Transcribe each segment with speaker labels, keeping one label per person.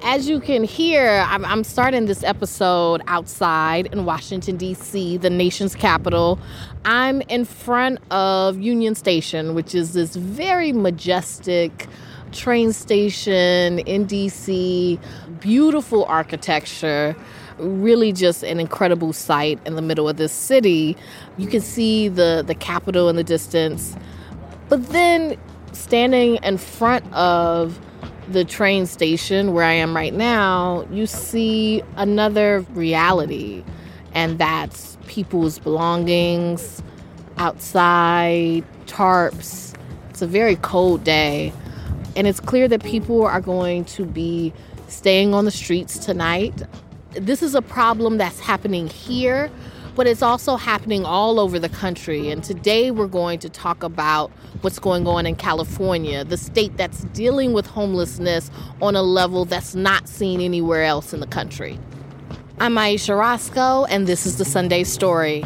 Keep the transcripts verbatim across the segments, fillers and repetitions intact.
Speaker 1: As you can hear, I'm, I'm starting this episode outside in Washington, D C, the nation's capital. I'm in front of Union Station, which is this very majestic train station in D C, beautiful architecture, really just an incredible sight in the middle of this city. You can see the, the Capitol in the distance. But then standing in front of the train station where I am right now, you see another reality, and that's people's belongings outside, tarps. It's a very cold day, and it's clear that people are going to be staying on the streets tonight. This is a problem that's happening here, but it's also happening all over the country. And today we're going to talk about what's going on in California, the state that's dealing with homelessness on a level that's not seen anywhere else in the country. I'm Aisha Roscoe, and this is the Sunday Story.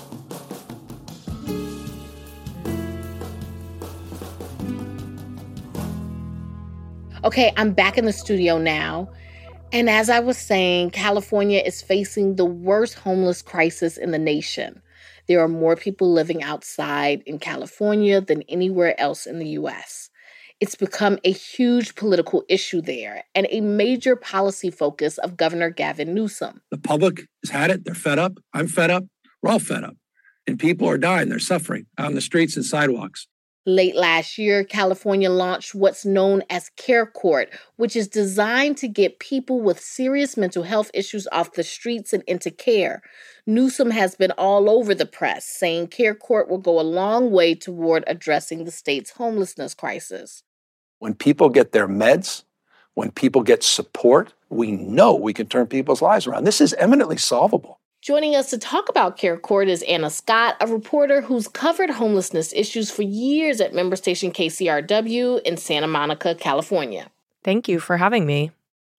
Speaker 1: Okay, I'm back in the studio now. And as I was saying, California is facing the worst homeless crisis in the nation. There are more people living outside in California than anywhere else in the U S. It's become a huge political issue there and a major policy focus of Governor Gavin Newsom.
Speaker 2: The public has had it. They're fed up. I'm fed up. We're all fed up. And people are dying. They're suffering out on the streets and sidewalks.
Speaker 1: Late last year, California launched what's known as Care Court, which is designed to get people with serious mental health issues off the streets and into care. Newsom has been all over the press, saying Care Court will go a long way toward addressing the state's homelessness crisis.
Speaker 3: When people get their meds, when people get support, we know we can turn people's lives around. This is eminently solvable.
Speaker 1: Joining us to talk about Care Court is Anna Scott, a reporter who's covered homelessness issues for years at member station K C R W in Santa Monica, California.
Speaker 4: Thank you for having me.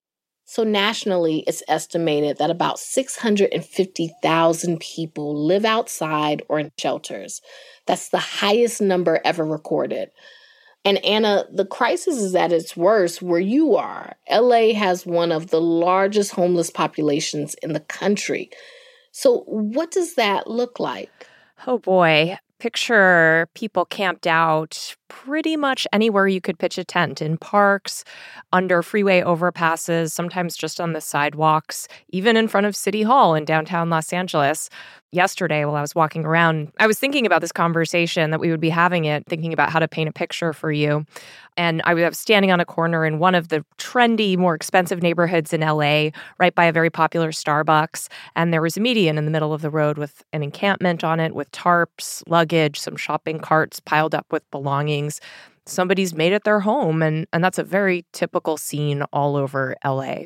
Speaker 1: So nationally, it's estimated that about six hundred fifty thousand people live outside or in shelters. That's the highest number ever recorded. And Anna, the crisis is at its worst where you are. L A has one of the largest homeless populations in the country. So what does that look like?
Speaker 4: Oh, boy. Picture people camped out pretty much anywhere you could pitch a tent, in parks, under freeway overpasses, sometimes just on the sidewalks, even in front of City Hall in downtown Los Angeles. Yesterday, while I was walking around, I was thinking about this conversation, that we would be having it, thinking about how to paint a picture for you. And I was standing on a corner in one of the trendy, more expensive neighborhoods in L A, right by a very popular Starbucks. And there was a median in the middle of the road with an encampment on it, with tarps, luggage, some shopping carts piled up with belongings. Somebody's made it their home. And, and that's a very typical scene all over L A.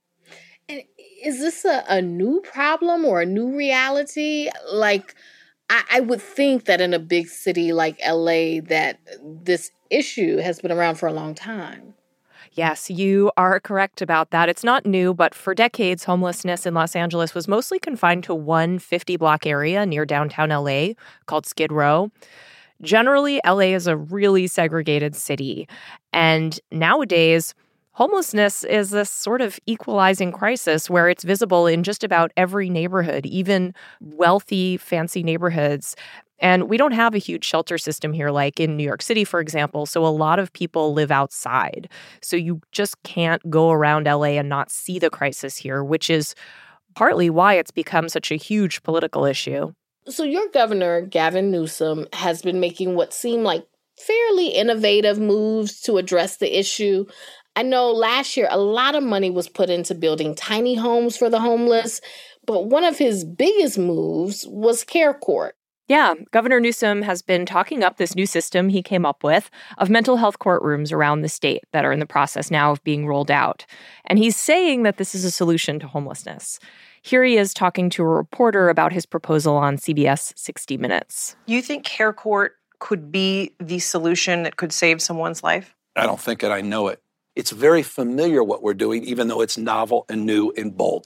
Speaker 1: And is this a, a new problem or a new reality? Like, I, I would think that in a big city like L A that this issue has been around for a long time.
Speaker 4: Yes, you are correct about that. It's not new, but for decades, homelessness in Los Angeles was mostly confined to one fifty-block area near downtown L A called Skid Row. Generally, L A is a really segregated city, and nowadays, homelessness is this sort of equalizing crisis where it's visible in just about every neighborhood, even wealthy, fancy neighborhoods. And we don't have a huge shelter system here like in New York City, for example, so a lot of people live outside. So you just can't go around L A and not see the crisis here, which is partly why it's become such a huge political issue.
Speaker 1: So your governor, Gavin Newsom, has been making what seem like fairly innovative moves to address the issue. I know last year a lot of money was put into building tiny homes for the homeless, but one of his biggest moves was Care Court.
Speaker 4: Yeah, Governor Newsom has been talking up this new system he came up with of mental health courtrooms around the state that are in the process now of being rolled out. And he's saying that this is a solution to homelessness. Here he is talking to a reporter about his proposal on C B S sixty minutes.
Speaker 5: You think Care Court could be the solution that could save someone's life?
Speaker 3: I don't think it. I know it. It's very familiar what we're doing, even though it's novel and new and bold.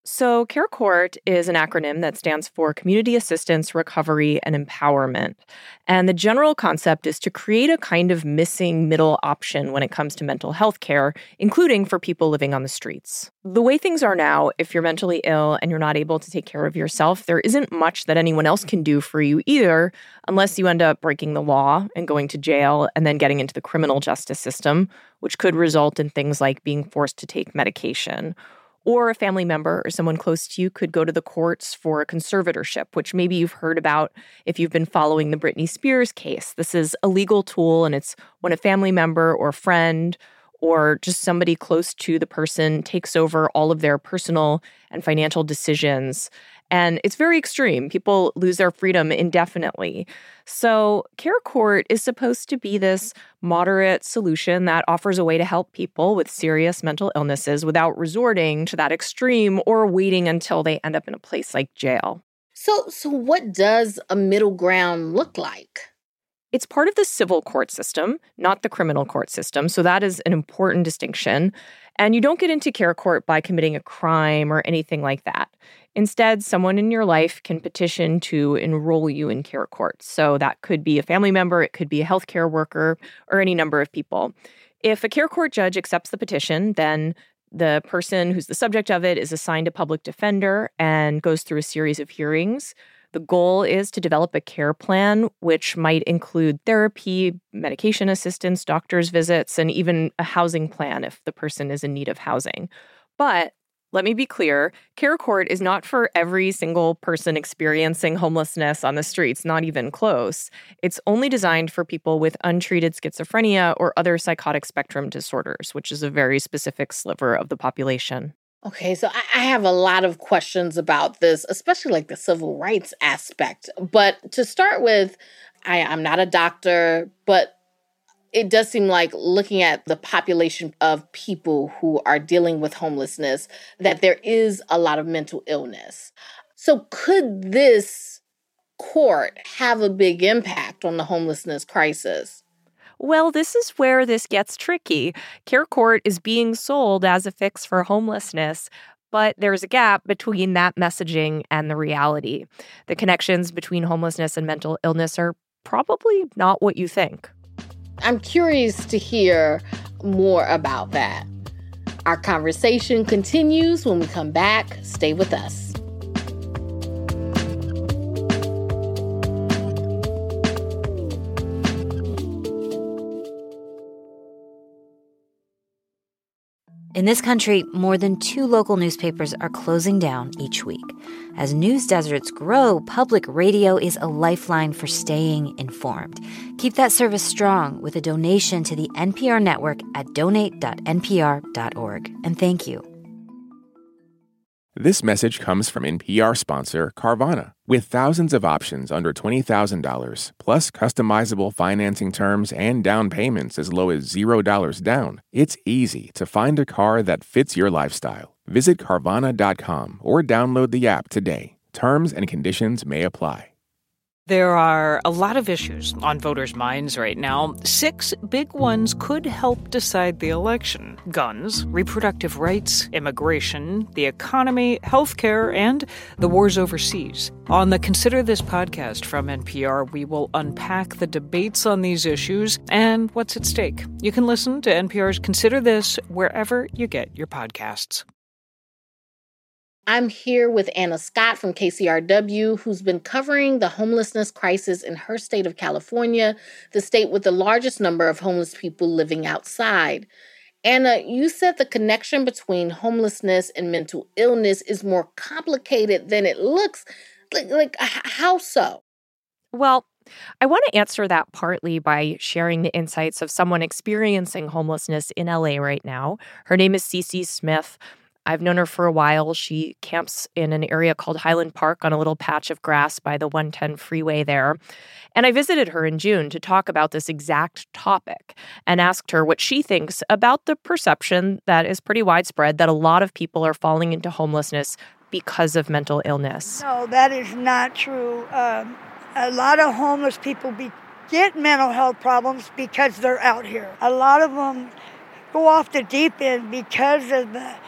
Speaker 4: So CareCourt is an acronym that stands for Community Assistance, Recovery, and Empowerment. And the general concept is to create a kind of missing middle option when it comes to mental health care, including for people living on the streets. The way things are now, if you're mentally ill and you're not able to take care of yourself, there isn't much that anyone else can do for you either, unless you end up breaking the law and going to jail and then getting into the criminal justice system, which could result in things like being forced to take medication. Or a family member or someone close to you could go to the courts for a conservatorship, which maybe you've heard about if you've been following the Britney Spears case. This is a legal tool, and it's when a family member or friend or just somebody close to the person takes over all of their personal and financial decisions. And it's very extreme. People lose their freedom indefinitely. So CareCourt is supposed to be this moderate solution that offers a way to help people with serious mental illnesses without resorting to that extreme or waiting until they end up in a place like jail.
Speaker 1: So, so what does a middle ground look like?
Speaker 4: It's part of the civil court system, not the criminal court system. So that is an important distinction. And you don't get into CareCourt by committing a crime or anything like that. Instead, someone in your life can petition to enroll you in CareCourt. So that could be a family member, it could be a healthcare worker, or any number of people. If a CareCourt judge accepts the petition, then the person who's the subject of it is assigned a public defender and goes through a series of hearings. The goal is to develop a care plan, which might include therapy, medication assistance, doctor's visits, and even a housing plan if the person is in need of housing. But let me be clear, CareCourt is not for every single person experiencing homelessness on the streets, not even close. It's only designed for people with untreated schizophrenia or other psychotic spectrum disorders, which is a very specific sliver of the population.
Speaker 1: Okay, so I have a lot of questions about this, especially like the civil rights aspect. But to start with, I, I'm not a doctor, but it does seem like looking at the population of people who are dealing with homelessness, that there is a lot of mental illness. So could this court have a big impact on the homelessness crisis?
Speaker 4: Well, this is where this gets tricky. CareCourt is being sold as a fix for homelessness, but there's a gap between that messaging and the reality. The connections between homelessness and mental illness are probably not what you think.
Speaker 1: I'm curious to hear more about that. Our conversation continues when we come back. Stay with us.
Speaker 6: In this country, more than two local newspapers are closing down each week. As news deserts grow, public radio is a lifeline for staying informed. Keep that service strong with a donation to the N P R network at donate dot n p r dot org. And thank you.
Speaker 7: This message comes from N P R sponsor Carvana. With thousands of options under twenty thousand dollars, plus customizable financing terms and down payments as low as zero dollars down, it's easy to find a car that fits your lifestyle. Visit Carvana dot com or download the app today. Terms and conditions may apply.
Speaker 8: There are a lot of issues on voters' minds right now. Six big ones could help decide the election: guns, reproductive rights, immigration, the economy, healthcare, and the wars overseas. On the Consider This podcast from N P R, we will unpack the debates on these issues and what's at stake. You can listen to N P R's Consider This wherever you get your podcasts.
Speaker 1: I'm here with Anna Scott from K C R W, who's been covering the homelessness crisis in her state of California, the state with the largest number of homeless people living outside. Anna, you said the connection between homelessness and mental illness is more complicated than it looks. Like, like how so?
Speaker 4: Well, I want to answer that partly by sharing the insights of someone experiencing homelessness in L A right now. Her name is Cece Smith. I've known her for a while. She camps in an area called Highland Park on a little patch of grass by the one ten freeway there. And I visited her in June to talk about this exact topic and asked her what she thinks about the perception that is pretty widespread that a lot of people are falling into homelessness because of mental illness.
Speaker 9: No, that is not true. Um, a lot of homeless people be, get mental health problems because they're out here. A lot of them go off the deep end because of the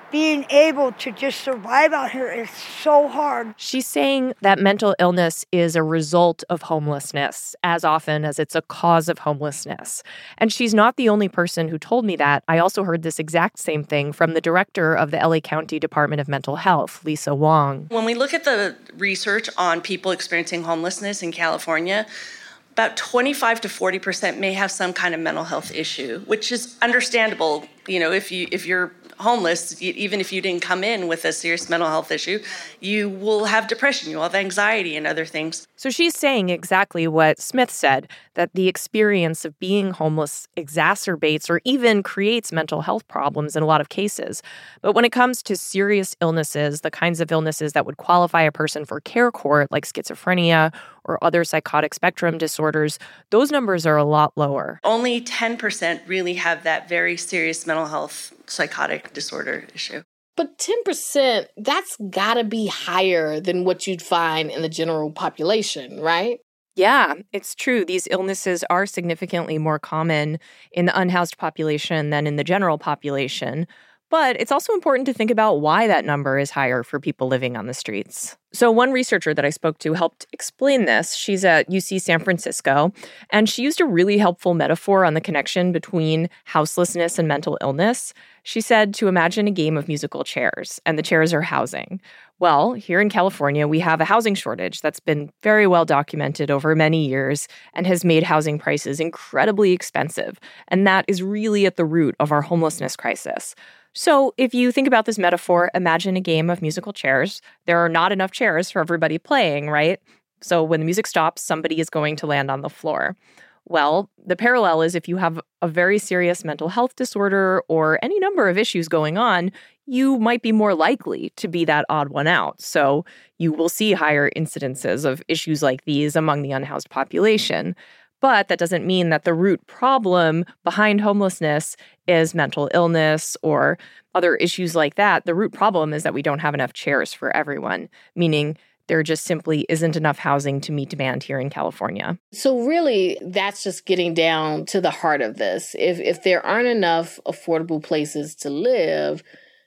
Speaker 9: being able to just survive out here is so hard.
Speaker 4: She's saying that mental illness is a result of homelessness as often as it's a cause of homelessness. And she's not the only person who told me that. I also heard this exact same thing from the director of the L A County Department of Mental Health, Lisa Wong.
Speaker 10: When we look at the research on people experiencing homelessness in California, about twenty-five to forty percent may have some kind of mental health issue, which is understandable. You know, if you if you're homeless, even if you didn't come in with a serious mental health issue, you will have depression, you'll have anxiety and other things.
Speaker 4: So she's saying exactly what Smith said, that the experience of being homeless exacerbates or even creates mental health problems in a lot of cases. But when it comes to serious illnesses, the kinds of illnesses that would qualify a person for care court, like schizophrenia or other psychotic spectrum disorders, those numbers are a lot lower.
Speaker 10: Only ten percent really have that very serious mental health psychotic disorder issue.
Speaker 1: But ten percent, that's gotta be higher than what you'd find in the general population, right?
Speaker 4: Yeah, it's true. These illnesses are significantly more common in the unhoused population than in the general population. But it's also important to think about why that number is higher for people living on the streets. So one researcher that I spoke to helped explain this. She's at U C San Francisco, and she used a really helpful metaphor on the connection between houselessness and mental illness. She said to imagine a game of musical chairs, and the chairs are housing. Well, here in California, we have a housing shortage that's been very well documented over many years and has made housing prices incredibly expensive. And that is really at the root of our homelessness crisis. So if you think about this metaphor, imagine a game of musical chairs. There are not enough chairs for everybody playing, right? So when the music stops, somebody is going to land on the floor. Well, the parallel is if you have a very serious mental health disorder or any number of issues going on, you might be more likely to be that odd one out. So you will see higher incidences of issues like these among the unhoused population. But that doesn't mean that the root problem behind homelessness is mental illness or other issues like that. The root problem is that we don't have enough chairs for everyone, meaning there just simply isn't enough housing to meet demand here in California.
Speaker 1: So really, that's just getting down to the heart of this. If if there aren't enough affordable places to live,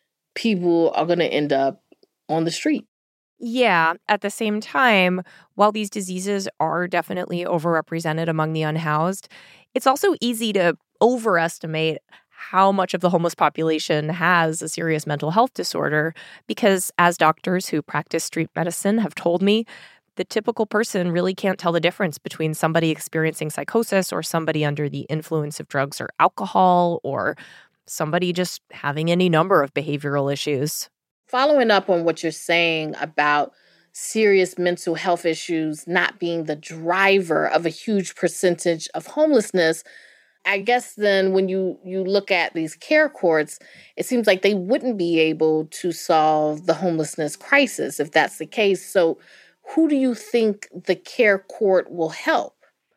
Speaker 1: people are going to end up on the street.
Speaker 4: Yeah, at the same time, while these diseases are definitely overrepresented among the unhoused, it's also easy to overestimate how much of the homeless population has a serious mental health disorder because, as doctors who practice street medicine have told me, the typical person really can't tell the difference between somebody experiencing psychosis or somebody under the influence of drugs or alcohol or somebody just having any number of behavioral issues.
Speaker 1: Following up on what you're saying about serious mental health issues not being the driver of a huge percentage of homelessness, I guess then when you, you look at these care courts, it seems like they wouldn't be able to solve the homelessness crisis if that's the case. So who do you think the care court will help?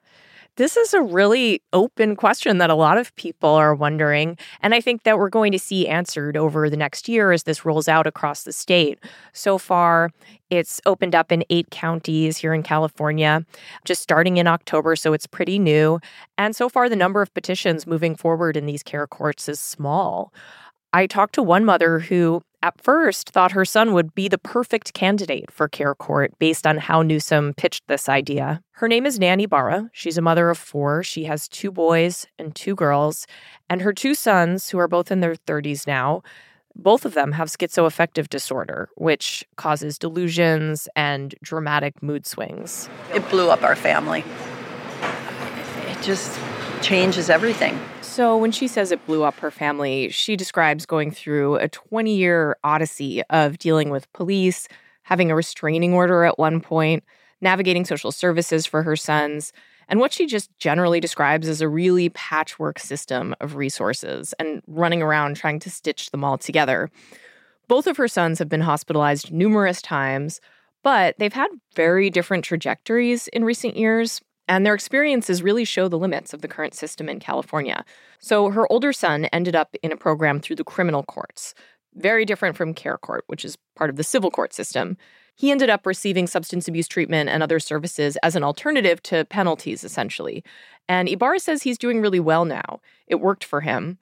Speaker 4: This is a really open question that a lot of people are wondering, and I think that we're going to see answered over the next year as this rolls out across the state. So far, it's opened up in eight counties here in California, just starting in October, so it's pretty new. And so far, the number of petitions moving forward in these care courts is small. I talked to one mother who at first thought her son would be the perfect candidate for care court based on how Newsom pitched this idea. Her name is Nanny Barra. She's a mother of four. She has two boys and two girls. And her two sons, who are both in their thirties now, both of them have schizoaffective disorder, which causes delusions and dramatic mood swings.
Speaker 11: It blew up our family. It just changes everything.
Speaker 4: So when she says it blew up her family, she describes going through a twenty-year odyssey of dealing with police, having a restraining order at one point, navigating social services for her sons, and what she just generally describes as a really patchwork system of resources and running around trying to stitch them all together. Both of her sons have been hospitalized numerous times, but they've had very different trajectories in recent years. And their experiences really show the limits of the current system in California. So her older son ended up in a program through the criminal courts, very different from care court, which is part of the civil court system. He ended up receiving substance abuse treatment and other services as an alternative to penalties, essentially. And Ibarra says he's doing really well now. It worked for him.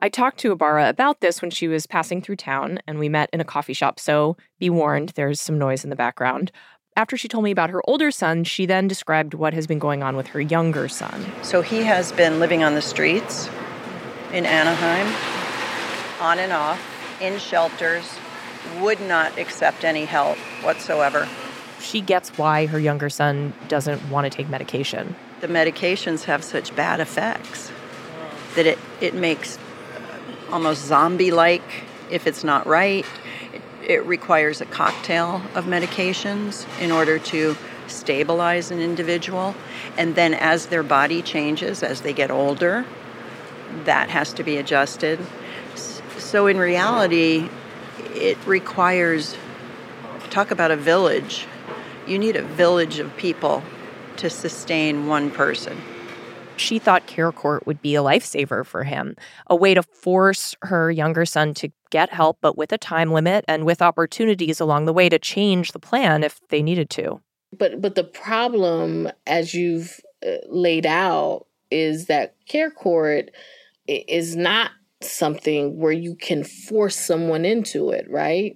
Speaker 4: I talked to Ibarra about this when she was passing through town, and we met in a coffee shop, so be warned, there's some noise in the background. After she told me about her older son, she then described what has been going on with her younger son.
Speaker 11: So he has been living on the streets in Anaheim, on and off, in shelters, would not accept any help whatsoever.
Speaker 4: She gets why her younger son doesn't want to take medication.
Speaker 11: The medications have such bad effects that it, it makes almost zombie-like if it's not right. It, it requires a cocktail of medications in order to stabilize an individual. And then as their body changes, as they get older, that has to be adjusted. So in reality, it requires, talk about a village. You need a village of people to sustain one person.
Speaker 4: She thought Care Court would be a lifesaver for him, a way to force her younger son to get help, but with a time limit and with opportunities along the way to change the plan if they needed to.
Speaker 1: But but the problem, as you've uh, laid out, is that Care Court is not something where you can force someone into it, right?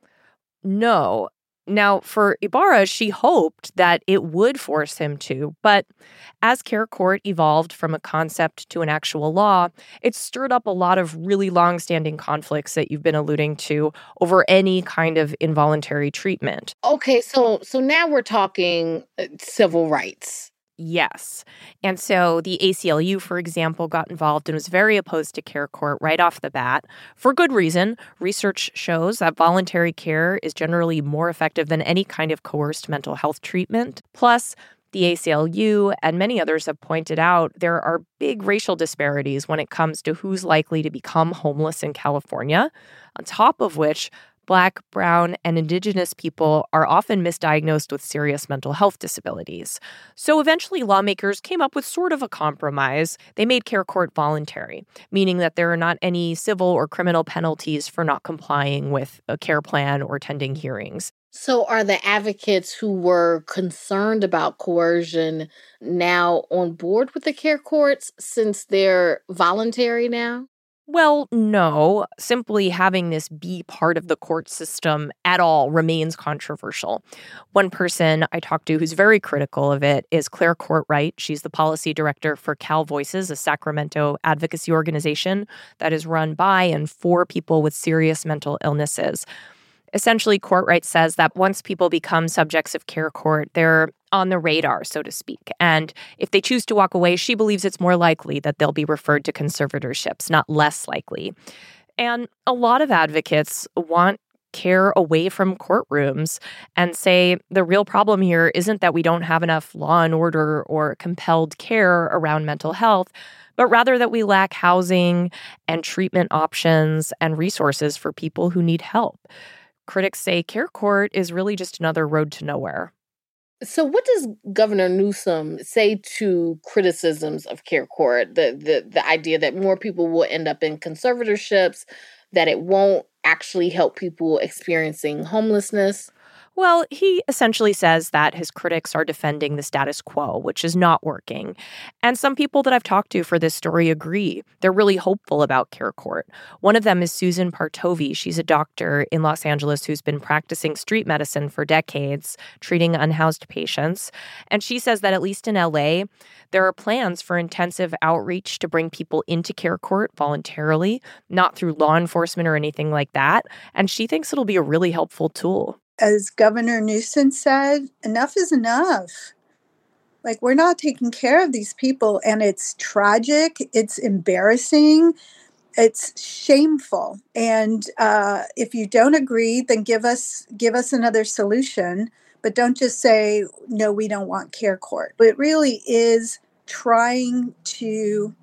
Speaker 4: No. Now, for Ibarra, she hoped that it would force him to, but as Care Court evolved from a concept to an actual law, it stirred up a lot of really long-standing conflicts that you've been alluding to over any kind of involuntary treatment.
Speaker 1: Okay, so so now we're talking uh, civil rights.
Speaker 4: Yes. And so the A C L U, for example, got involved and was very opposed to Care Court right off the bat. For good reason. Research shows that voluntary care is generally more effective than any kind of coerced mental health treatment. Plus, the A C L U and many others have pointed out there are big racial disparities when it comes to who's likely to become homeless in California, on top of which Black, brown, and Indigenous people are often misdiagnosed with serious mental health disabilities. So eventually lawmakers came up with sort of a compromise. They made Care Court voluntary, meaning that there are not any civil or criminal penalties for not complying with a care plan or attending hearings.
Speaker 1: So are the advocates who were concerned about coercion now on board with the Care Courts since they're voluntary now?
Speaker 4: Well, no. Simply having this be part of the court system at all remains controversial. One person I talked to who's very critical of it is Claire Courtwright. She's the policy director for Cal Voices, a Sacramento advocacy organization that is run by and for people with serious mental illnesses. Essentially, Courtwright says that once people become subjects of Care Court, they're on the radar, so to speak. And if they choose to walk away, she believes it's more likely that they'll be referred to conservatorships, not less likely. And a lot of advocates want care away from courtrooms and say the real problem here isn't that we don't have enough law and order or compelled care around mental health, but rather that we lack housing and treatment options and resources for people who need help. Critics say Care Court is really just another road to nowhere.
Speaker 1: So what does Governor Newsom say to criticisms of Care Court? The, the, the idea that more people will end up in conservatorships, that it won't actually help people experiencing homelessness?
Speaker 4: Well, he essentially says that his critics are defending the status quo, which is not working. And some people that I've talked to for this story agree. They're really hopeful about Care Court. One of them is Susan Partovi. She's a doctor in Los Angeles who's been practicing street medicine for decades, treating unhoused patients. And she says that at least in L A, there are plans for intensive outreach to bring people into Care Court voluntarily, not through law enforcement or anything like that. And she thinks it'll be a really helpful tool.
Speaker 12: As Governor Newsom said, enough is enough. Like, we're not taking care of these people, and it's tragic, it's embarrassing, it's shameful. And uh, if you don't agree, then give us give us another solution, but don't just say, no, we don't want Care Court. It really is trying to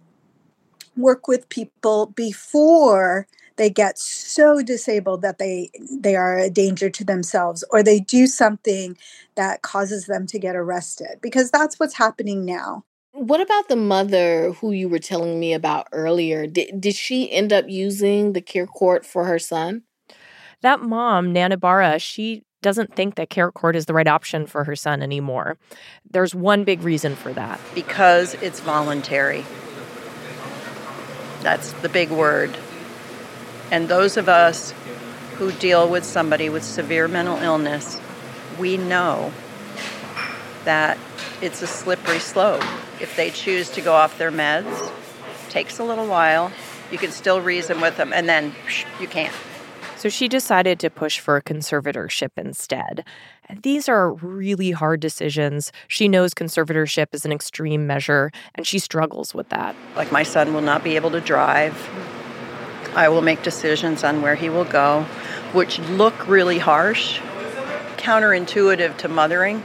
Speaker 12: work with people before they get so disabled that they they are a danger to themselves, or they do something that causes them to get arrested, because that's what's happening now.
Speaker 1: What about the mother who you were telling me about earlier? Did, did she end up using the Care Court for her son?
Speaker 4: That mom, Nan Ibarra, she doesn't think that Care Court is the right option for her son anymore. There's one big reason for that.
Speaker 11: Because it's voluntary. That's the big word. And those of us who deal with somebody with severe mental illness, we know that it's a slippery slope. If they choose to go off their meds, it takes a little while. You can still reason with them, and then psh, you can't.
Speaker 4: So she decided to push for a conservatorship instead. These are really hard decisions. She knows conservatorship is an extreme measure, and she struggles with that.
Speaker 11: Like, my son will not be able to drive. I will make decisions on where he will go, which look really harsh, counterintuitive to mothering.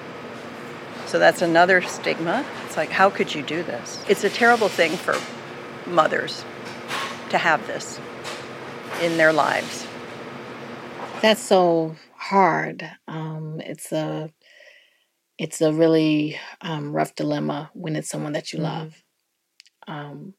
Speaker 11: So that's another stigma. It's like, how could you do this? It's a terrible thing for mothers to have this in their lives.
Speaker 1: That's so hard. Um, it's a it's a really um, rough dilemma when it's someone that you love. Um,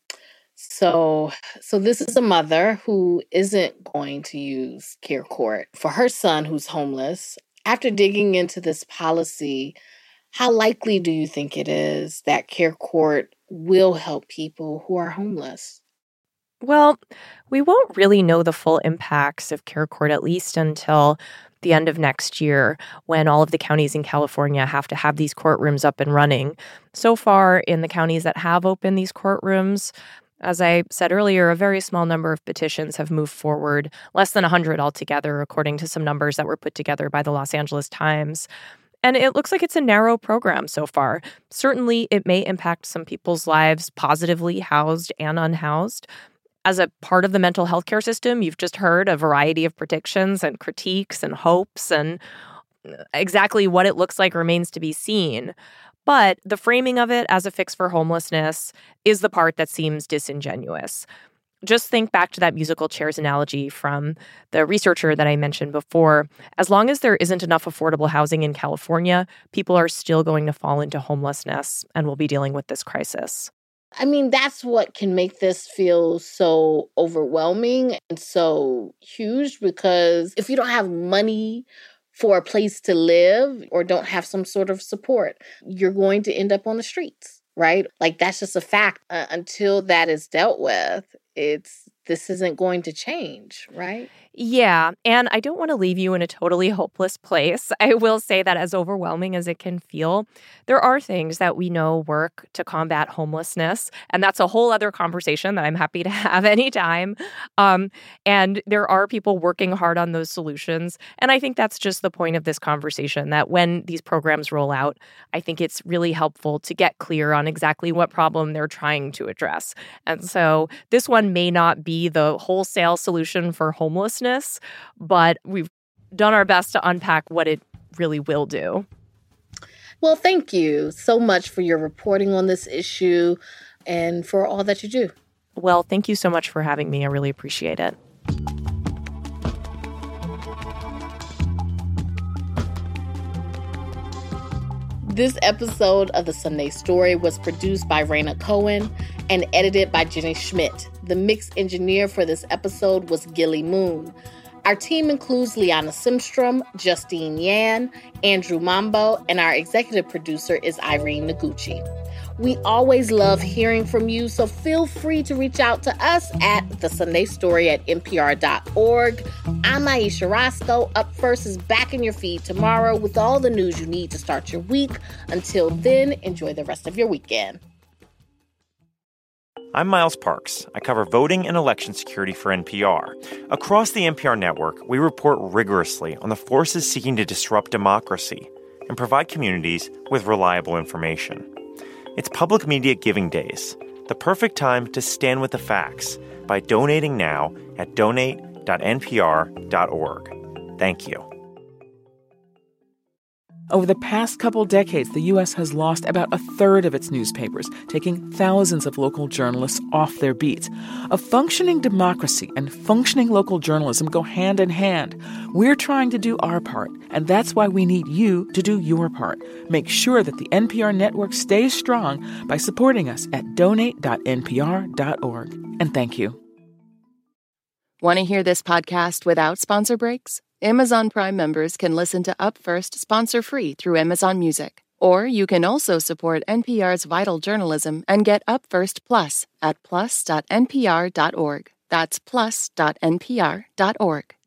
Speaker 1: so so this is a mother who isn't going to use Care Court for her son who's homeless. After digging into this policy, how likely do you think it is that Care Court will help people who are homeless?
Speaker 4: Well, we won't really know the full impacts of Care Court at least until the end of next year, when all of the counties in California have to have these courtrooms up and running. So far, in the counties that have opened these courtrooms, as I said earlier, a very small number of petitions have moved forward, less than one hundred altogether, according to some numbers that were put together by the Los Angeles Times. And it looks like it's a narrow program so far. Certainly, it may impact some people's lives positively, housed and unhoused. As a part of the mental health care system, you've just heard a variety of predictions and critiques and hopes, and exactly what it looks like remains to be seen. But the framing of it as a fix for homelessness is the part that seems disingenuous. Just think back to that musical chairs analogy from the researcher that I mentioned before. As long as there isn't enough affordable housing in California, people are still going to fall into homelessness, and we'll be dealing with this crisis.
Speaker 1: I mean, that's what can make this feel so overwhelming and so huge, because if you don't have money for a place to live or don't have some sort of support, you're going to end up on the streets, right? Like, that's just a fact. Uh, until that is dealt with, it's this isn't going to change, right?
Speaker 4: Yeah, and I don't want to leave you in a totally hopeless place. I will say that as overwhelming as it can feel, there are things that we know work to combat homelessness, and that's a whole other conversation that I'm happy to have anytime. Um, and there are people working hard on those solutions, and I think that's just the point of this conversation, that when these programs roll out, I think it's really helpful to get clear on exactly what problem they're trying to address. And so this one may not be the wholesale solution for homelessness, but we've done our best to unpack what it really will do.
Speaker 1: Well, thank you so much for your reporting on this issue and for all that you do.
Speaker 4: Well, thank you so much for having me. I really appreciate it.
Speaker 1: This episode of The Sunday Story was produced by Raina Cohen and edited by Jenny Schmidt. The mix engineer for this episode was Gilly Moon. Our team includes Liana Simstrom, Justine Yan, Andrew Mambo, and our executive producer is Irene Noguchi. We always love hearing from you, so feel free to reach out to us at thesundaystory at n p r dot org. I'm Aisha Roscoe. Up First is back in your feed tomorrow with all the news you need to start your week. Until then, enjoy the rest of your weekend.
Speaker 13: I'm Miles Parks. I cover voting and election security for N P R. Across the N P R network, we report rigorously on the forces seeking to disrupt democracy and provide communities with reliable information. It's Public Media Giving Days, the perfect time to stand with the facts by donating now at donate dot n p r dot org. Thank you.
Speaker 14: Over the past couple decades, the U S has lost about a third of its newspapers, taking thousands of local journalists off their beats. A functioning democracy and functioning local journalism go hand in hand. We're trying to do our part, and that's why we need you to do your part. Make sure that the N P R network stays strong by supporting us at donate dot n p r dot org. And thank you.
Speaker 15: Want to hear this podcast without sponsor breaks? Amazon Prime members can listen to Up First sponsor-free through Amazon Music. Or you can also support N P R's vital journalism and get Up First Plus at plus dot n p r dot org. That's plus dot n p r dot org.